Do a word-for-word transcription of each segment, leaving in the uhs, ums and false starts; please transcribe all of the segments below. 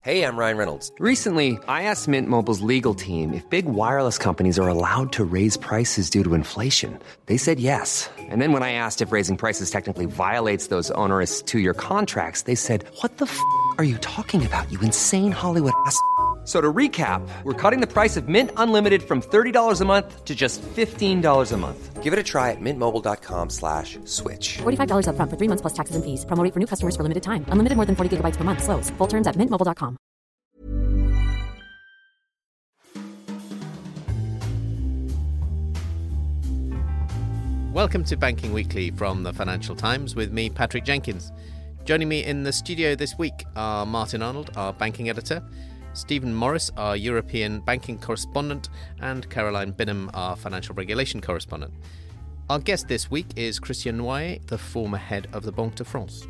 Hey, I'm Ryan Reynolds. Recently, I asked Mint Mobile's legal team if big wireless companies are allowed to raise prices due to inflation. They said yes. And then when I asked if raising prices technically violates those onerous two-year contracts, they said, what the f*** are you talking about, you insane Hollywood ass f- So to recap, we're cutting the price of Mint Unlimited from thirty dollars a month to just fifteen dollars a month. Give it a try at mintmobile.com slash switch. forty-five dollars up front for three months plus taxes and fees. Promo rate for new customers for limited time. Unlimited more than forty gigabytes per month. Slows full terms at mint mobile dot com. Welcome to Banking Weekly from the Financial Times with me, Patrick Jenkins. Joining me in the studio this week are Martin Arnold, our banking editor, Stephen Morris, our European banking correspondent, and Caroline Binham, our financial regulation correspondent. Our guest this week is Christian Noyer, the former head of the Banque de France.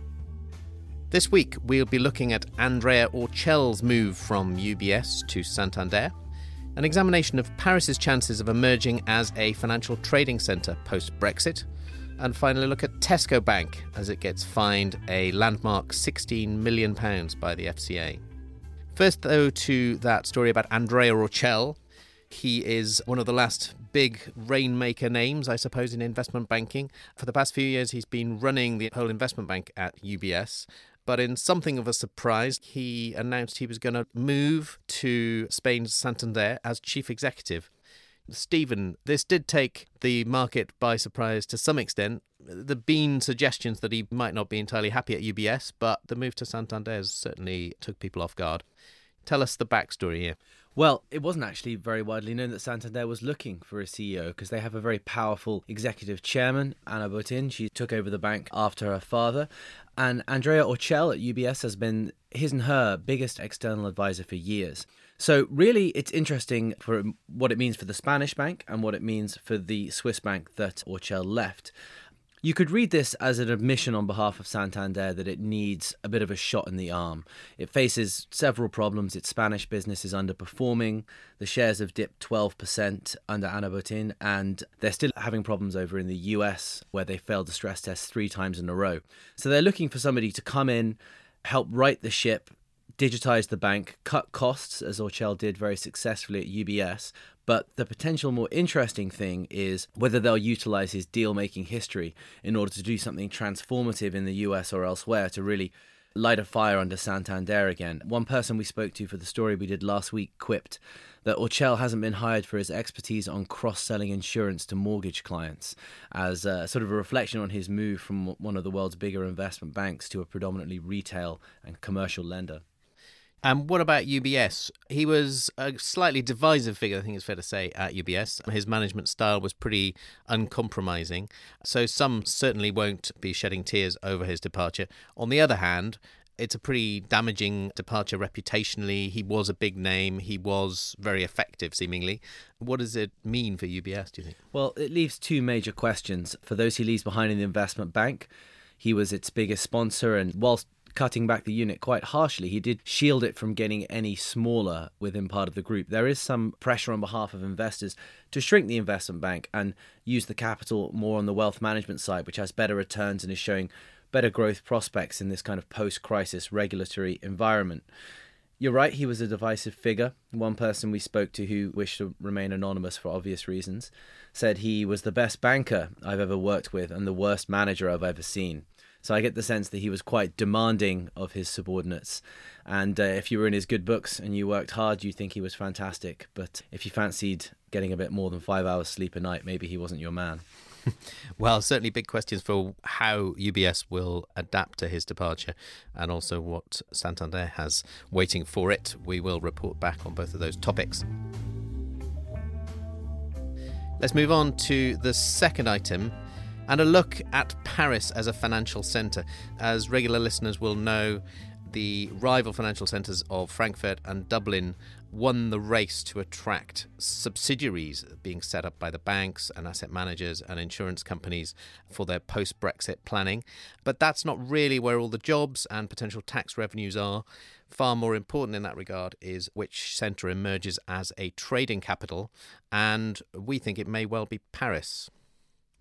This week, we'll be looking at Andrea Orcel's move from U B S to Santander, an examination of Paris's chances of emerging as a financial trading centre post-Brexit, and finally look at Tesco Bank as it gets fined a landmark sixteen million pounds by the F C A. First, though, to that story about Andrea Orcel. He is one of the last big rainmaker names, I suppose, in investment banking. For the past few years, he's been running the whole investment bank at U B S. But in something of a surprise, he announced he was going to move to Spain's Santander as chief executive. Stephen, this did take the market by surprise to some extent. There have been suggestions that he might not be entirely happy at U B S, but the move to Santander certainly took people off guard. Tell us the backstory here. Well, it wasn't actually very widely known that Santander was looking for a C E O because they have a very powerful executive chairman, Ana Botín. She took over the bank after her father. And Andrea Orcel at U B S has been his and her biggest external advisor for years. So really, it's interesting for what it means for the Spanish bank and what it means for the Swiss bank that Orcel left. You could read this as an admission on behalf of Santander that it needs a bit of a shot in the arm. It faces several problems. Its Spanish business is underperforming. The shares have dipped twelve percent under Ana Botín, and they're still having problems over in the U S, where they failed the stress test three times in a row. So they're looking for somebody to come in, help right the ship, digitize the bank, cut costs, as Orcel did very successfully at U B S. But the potential more interesting thing is whether they'll utilize his deal-making history in order to do something transformative in the U S or elsewhere to really light a fire under Santander again. One person we spoke to for the story we did last week quipped that Orcel hasn't been hired for his expertise on cross-selling insurance to mortgage clients, as a, sort of a reflection on his move from one of the world's bigger investment banks to a predominantly retail and commercial lender. And what about U B S? He was a slightly divisive figure, I think it's fair to say, at U B S. His management style was pretty uncompromising, so some certainly won't be shedding tears over his departure. On the other hand, it's a pretty damaging departure reputationally. He was a big name. He was very effective, seemingly. What does it mean for U B S, do you think? Well, it leaves two major questions. For those he leaves behind in the investment bank, he was its biggest sponsor, and whilst cutting back the unit quite harshly, he did shield it from getting any smaller within part of the group. There is some pressure on behalf of investors to shrink the investment bank and use the capital more on the wealth management side, which has better returns and is showing better growth prospects in this kind of post-crisis regulatory environment. You're right, he was a divisive figure. One person we spoke to, who wished to remain anonymous for obvious reasons, said he was the best banker I've ever worked with and the worst manager I've ever seen. So I get the sense that he was quite demanding of his subordinates. And uh, if you were in his good books and you worked hard, you'd think he was fantastic. But if you fancied getting a bit more than five hours sleep a night, maybe he wasn't your man. Well, certainly big questions for how U B S will adapt to his departure and also what Santander has waiting for it. We will report back on both of those topics. Let's move on to the second item and a look at Paris as a financial centre. As regular listeners will know, the rival financial centres of Frankfurt and Dublin won the race to attract subsidiaries being set up by the banks and asset managers and insurance companies for their post-Brexit planning. But that's not really where all the jobs and potential tax revenues are. Far more important in that regard is which centre emerges as a trading capital, and we think it may well be Paris.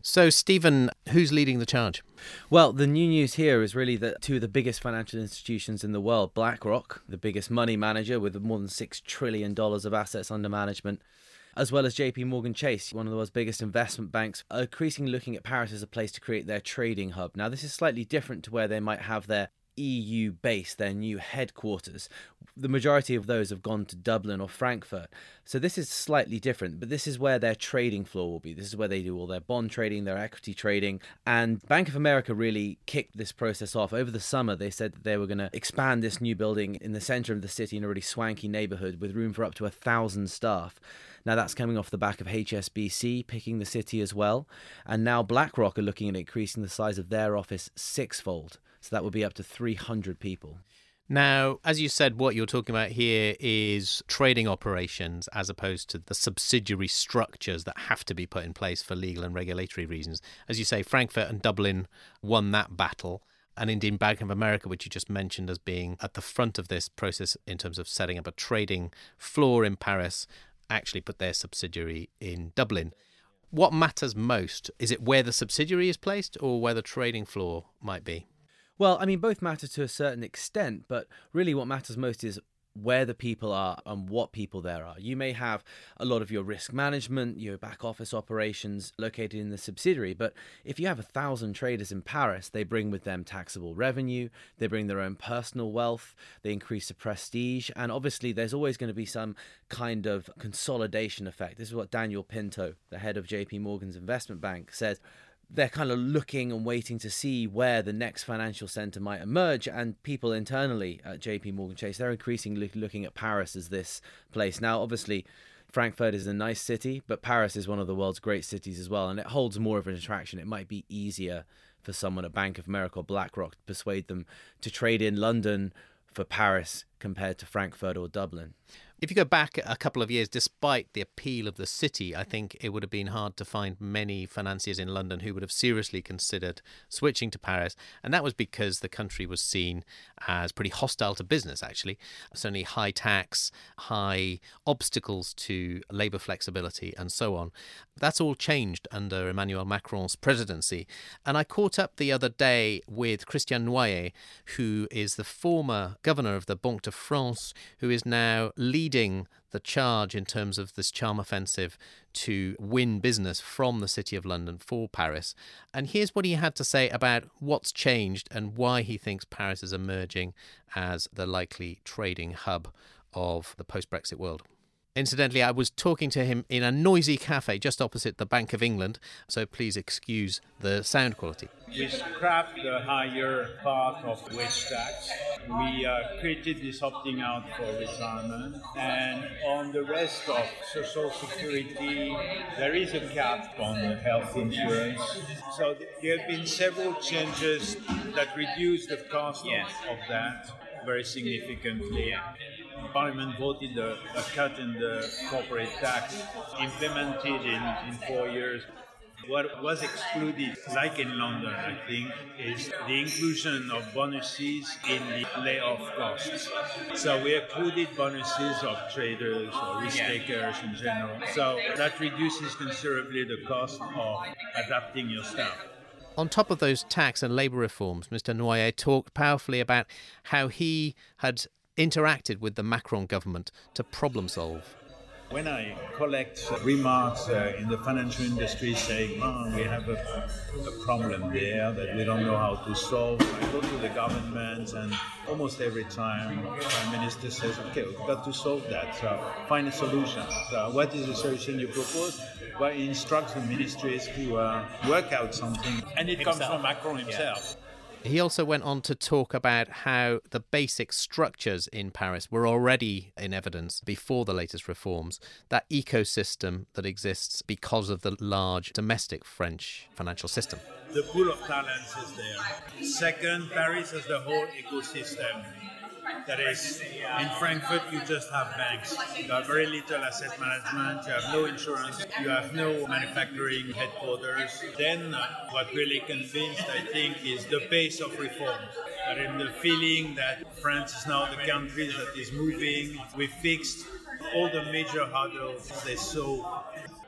So, Stephen, who's leading the charge? Well, the new news here is really that two of the biggest financial institutions in the world, BlackRock, the biggest money manager with more than six trillion dollars of assets under management, as well as J P Morgan Chase, one of the world's biggest investment banks, are increasingly looking at Paris as a place to create their trading hub. Now, this is slightly different to where they might have their E U base, their new headquarters. The majority of those have gone to Dublin or Frankfurt. So this is slightly different, but this is where their trading floor will be. This is where they do all their bond trading, their equity trading. And Bank of America really kicked this process off. Over the summer, they said that they were going to expand this new building in the center of the city in a really swanky neighborhood with room for up to a thousand staff. Now, that's coming off the back of H S B C picking the city as well. And now BlackRock are looking at increasing the size of their office sixfold. So that would be up to three hundred people. Now, as you said, what you're talking about here is trading operations as opposed to the subsidiary structures that have to be put in place for legal and regulatory reasons. As you say, Frankfurt and Dublin won that battle. And indeed, Bank of America, which you just mentioned as being at the front of this process in terms of setting up a trading floor in Paris, actually put their subsidiary in Dublin. What matters most? Is it where the subsidiary is placed or where the trading floor might be? Well, I mean, both matter to a certain extent, but really what matters most is where the people are and what people there are. You may have a lot of your risk management, your back office operations located in the subsidiary, but if you have a thousand traders in Paris, they bring with them taxable revenue, they bring their own personal wealth, they increase the prestige, and obviously there's always going to be some kind of consolidation effect. This is what Daniel Pinto, the head of J P Morgan's investment bank, said. They're kind of looking and waiting to see where the next financial centre might emerge, and people internally at J P Morgan Chase, they're increasingly looking at Paris as this place. Now, obviously, Frankfurt is a nice city, but Paris is one of the world's great cities as well, and it holds more of an attraction. It might be easier for someone at Bank of America or BlackRock to persuade them to trade in London for Paris compared to Frankfurt or Dublin. If you go back a couple of years, despite the appeal of the city, I think it would have been hard to find many financiers in London who would have seriously considered switching to Paris. And that was because the country was seen as pretty hostile to business, actually. Certainly high tax, high obstacles to labour flexibility and so on. That's all changed under Emmanuel Macron's presidency. And I caught up the other day with Christian Noyer, who is the former governor of the Banque de France, who is now leading the charge in terms of this charm offensive to win business from the City of London for Paris. And here's what he had to say about what's changed and why he thinks Paris is emerging as the likely trading hub of the post-Brexit world. Incidentally, I was talking to him in a noisy cafe just opposite the Bank of England, so please excuse the sound quality. We scrapped the higher part of wage tax. We uh, created this opting out for retirement. And on the rest of social security, there is a cap on the health insurance. So there have been several changes that reduce the cost yes. of, of that very significantly. Parliament voted a, a cut in the corporate tax, implemented in, in four years. What was excluded, like in London, I think, is the inclusion of bonuses in the layoff costs. So we included bonuses of traders or risk takers in general. So that reduces considerably the cost of adapting your staff. On top of those tax and labour reforms, Mister Noyer talked powerfully about how he had interacted with the Macron government to problem solve. When I collect remarks uh, in the financial industry saying, oh, we have a, a problem there that we don't know how to solve, I go to the government and almost every time the Prime Minister says, okay, we've got to solve that, so find a solution. So what is the solution you propose? Well, he instructs the ministries to uh, work out something, and it himself. comes from Macron himself. Yeah. He also went on to talk about how the basic structures in Paris were already in evidence before the latest reforms, that ecosystem that exists because of the large domestic French financial system. The pool of talents is there. Second, Paris has the whole ecosystem. That is, in Frankfurt, you just have banks. You have very little asset management, you have no insurance, you have no manufacturing headquarters. Then, uh, what really convinced, I think, is the pace of reform. But in the feeling that France is now the country that is moving, we fixed all the major hurdles they saw.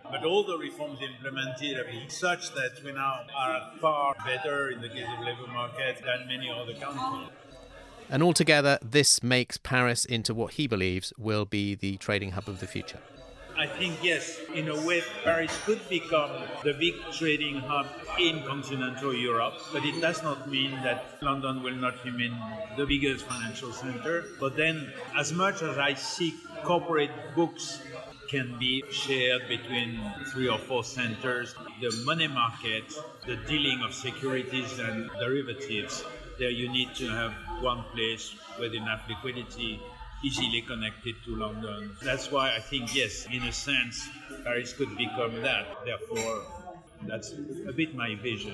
But all the reforms implemented have been such that we now are far better in the case of labour market than many other countries. And altogether, this makes Paris into what he believes will be the trading hub of the future. I think, yes, in a way, Paris could become the big trading hub in continental Europe, but it does not mean that London will not remain the biggest financial center. But then, as much as I see corporate books can be shared between three or four centers, the money market, the dealing of securities and derivatives, there you need to have one place with enough liquidity, easily connected to London. That's why I think, yes, in a sense, Paris could become that. Therefore, that's a bit my vision.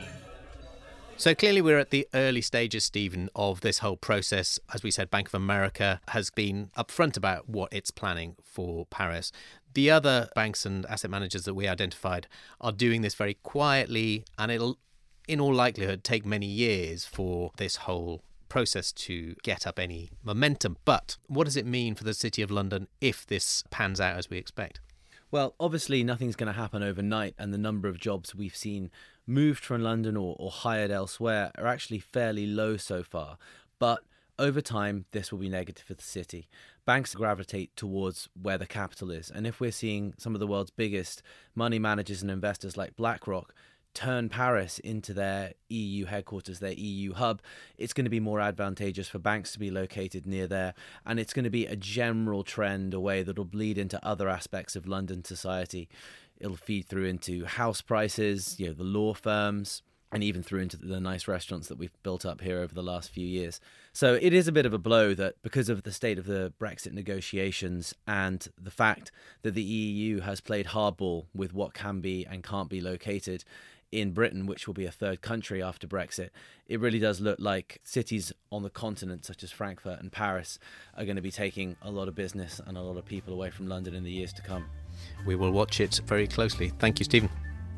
So clearly we're at the early stages, Stephen, of this whole process. As we said, Bank of America has been upfront about what it's planning for Paris. The other banks and asset managers that we identified are doing this very quietly, and it'll, in all likelihood, take many years for this whole process to get up any momentum. But what does it mean for the City of London if this pans out as we expect? Well, obviously nothing's going to happen overnight, and the number of jobs we've seen moved from London or, or hired elsewhere are actually fairly low so far. But over time, this will be negative for the city. Banks gravitate towards where the capital is. And if we're seeing some of the world's biggest money managers and investors like BlackRock turn Paris into their E U headquarters, their E U hub, it's going to be more advantageous for banks to be located near there. And it's going to be a general trend away that will bleed into other aspects of London society. It'll feed through into house prices, you know, the law firms, and even through into the nice restaurants that we've built up here over the last few years. So it is a bit of a blow that because of the state of the Brexit negotiations and the fact that the E U has played hardball with what can be and can't be located in Britain, which will be a third country after Brexit, it really does look like cities on the continent, such as Frankfurt and Paris, are going to be taking a lot of business and a lot of people away from London in the years to come. We will watch it very closely. Thank you, Stephen.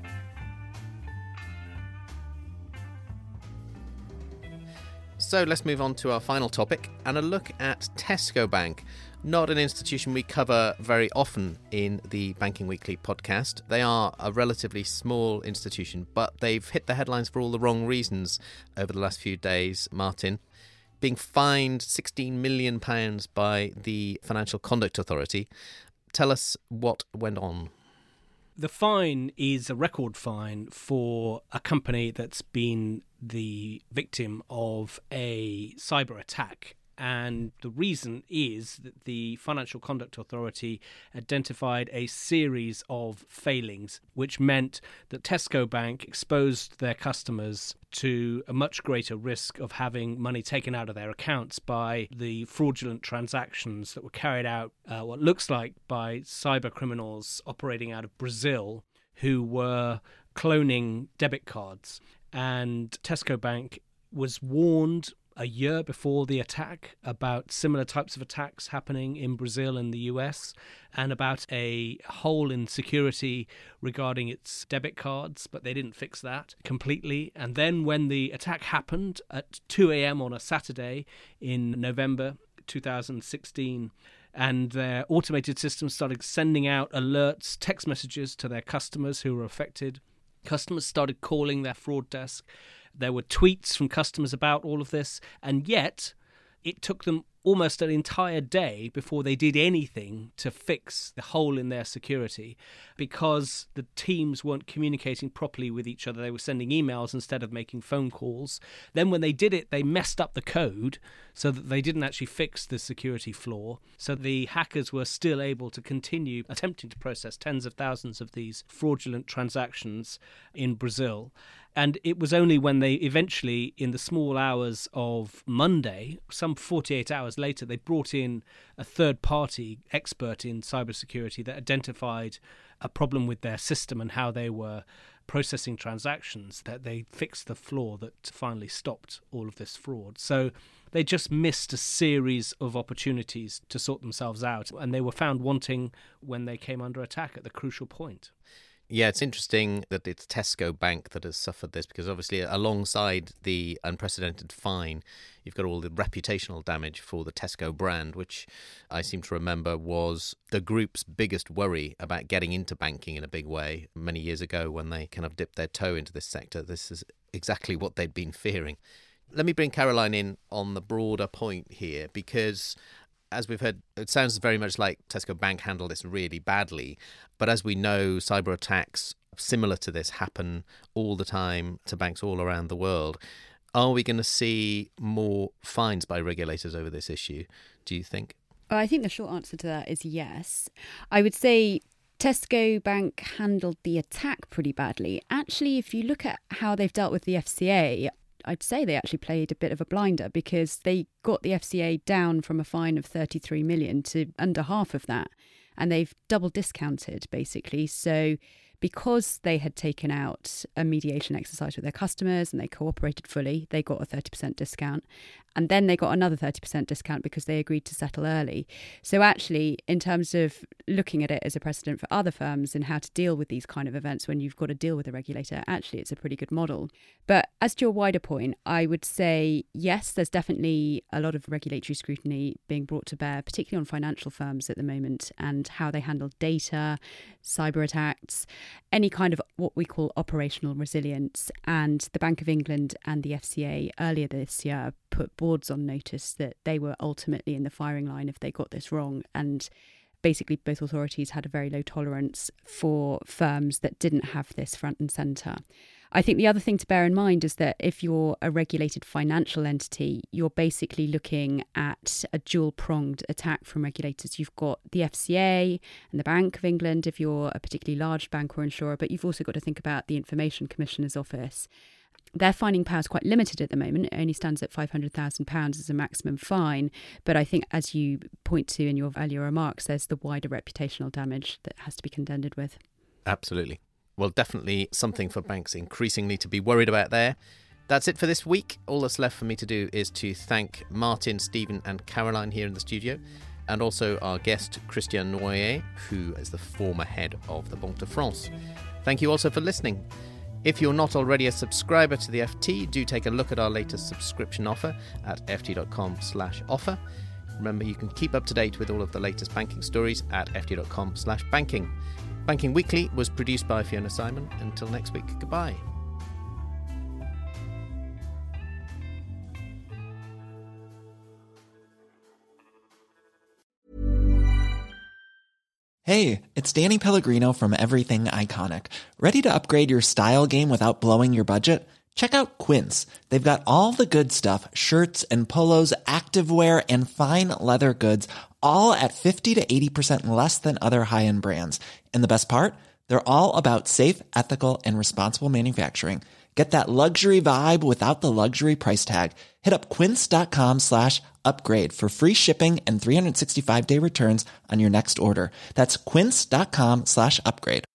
So let's move on to our final topic and a look at Tesco Bank. Not an institution we cover very often in the Banking Weekly podcast. They are a relatively small institution, but they've hit the headlines for all the wrong reasons over the last few days, Martin. Being fined sixteen million pounds by the Financial Conduct Authority. Tell us what went on. The fine is a record fine for a company that's been the victim of a cyber attack. And the reason is that the Financial Conduct Authority identified a series of failings, which meant that Tesco Bank exposed their customers to a much greater risk of having money taken out of their accounts by the fraudulent transactions that were carried out, uh, what looks like by cyber criminals operating out of Brazil who were cloning debit cards. And Tesco Bank was warned a year before the attack about similar types of attacks happening in Brazil and the U S, and about a hole in security regarding its debit cards, but they didn't fix that completely. And then when the attack happened at two a.m. on a Saturday in November two thousand sixteen, and their automated systems started sending out alerts, text messages to their customers who were affected, customers started calling their fraud desk. There were tweets from customers about all of this, and yet it took them almost an entire day before they did anything to fix the hole in their security because the teams weren't communicating properly with each other. They were sending emails instead of making phone calls. Then when they did it, they messed up the code so that they didn't actually fix the security flaw. So the hackers were still able to continue attempting to process tens of thousands of these fraudulent transactions in Brazil. And it was only when they eventually, in the small hours of Monday, some forty-eight hours later, they brought in a third-party expert in cybersecurity that identified a problem with their system and how they were processing transactions, that they fixed the flaw that finally stopped all of this fraud. So they just missed a series of opportunities to sort themselves out, and they were found wanting when they came under attack at the crucial point. Yeah, it's interesting that it's Tesco Bank that has suffered this, because obviously alongside the unprecedented fine, you've got all the reputational damage for the Tesco brand, which I seem to remember was the group's biggest worry about getting into banking in a big way many years ago when they kind of dipped their toe into this sector. This is exactly what they'd been fearing. Let me bring Caroline in on the broader point here, because as we've heard, it sounds very much like Tesco Bank handled this really badly. But as we know, cyber attacks similar to this happen all the time to banks all around the world. Are we going to see more fines by regulators over this issue, do you think? Well, I think the short answer to that is yes. I would say Tesco Bank handled the attack pretty badly. Actually, if you look at how they've dealt with the F C A, I'd say they actually played a bit of a blinder, because they got the F C A down from a fine of thirty-three million to under half of that. And they've double discounted, basically. So because they had taken out a mediation exercise with their customers and they cooperated fully, they got a thirty percent discount. And then they got another thirty percent discount because they agreed to settle early. So actually, in terms of looking at it as a precedent for other firms and how to deal with these kind of events when you've got to deal with a regulator, actually it's a pretty good model. But as to your wider point, I would say, yes, there's definitely a lot of regulatory scrutiny being brought to bear, particularly on financial firms at the moment, and how they handle data, cyber attacks, any kind of what we call operational resilience. And the Bank of England and the F C A earlier this year put boards on notice that they were ultimately in the firing line if they got this wrong. And basically both authorities had a very low tolerance for firms that didn't have this front and centre. I think the other thing to bear in mind is that if you're a regulated financial entity, you're basically looking at a dual-pronged attack from regulators. You've got the F C A and the Bank of England if you're a particularly large bank or insurer, but you've also got to think about the Information Commissioner's Office. Their fining power is quite limited at the moment. It only stands at five hundred thousand pounds as a maximum fine. But I think, as you point to in your earlier remarks, there's the wider reputational damage that has to be contended with. Absolutely. Well, definitely something for banks increasingly to be worried about there. That's it for this week. All that's left for me to do is to thank Martin, Stephen and Caroline here in the studio, and also our guest, Christian Noyer, who is the former head of the Banque de France. Thank you also for listening. If you're not already a subscriber to the F T, do take a look at our latest subscription offer at ft.com slash offer. Remember, you can keep up to date with all of the latest banking stories at ft.com slash banking. Banking Weekly was produced by Fiona Simon. Until next week, goodbye. Hey, it's Danny Pellegrino from Everything Iconic. Ready to upgrade your style game without blowing your budget? Check out Quince. They've got all the good stuff, shirts and polos, activewear, and fine leather goods, all at fifty to eighty percent less than other high-end brands. And the best part? They're all about safe, ethical, and responsible manufacturing. Get that luxury vibe without the luxury price tag. Hit up quince.com slash upgrade for free shipping and three sixty-five day returns on your next order. That's quince.com slash upgrade.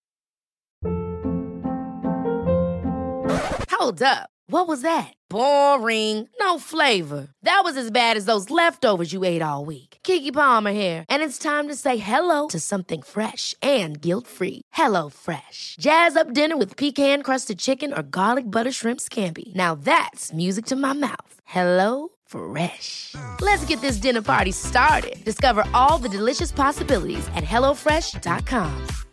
Hold up. What was that? Boring. No flavor. That was as bad as those leftovers you ate all week. Keke Palmer here, and it's time to say hello to something fresh and guilt-free. Hello Fresh. Jazz up dinner with pecan-crusted chicken or garlic butter shrimp scampi. Now that's music to my mouth. Hello Fresh. Let's get this dinner party started. Discover all the delicious possibilities at hello fresh dot com.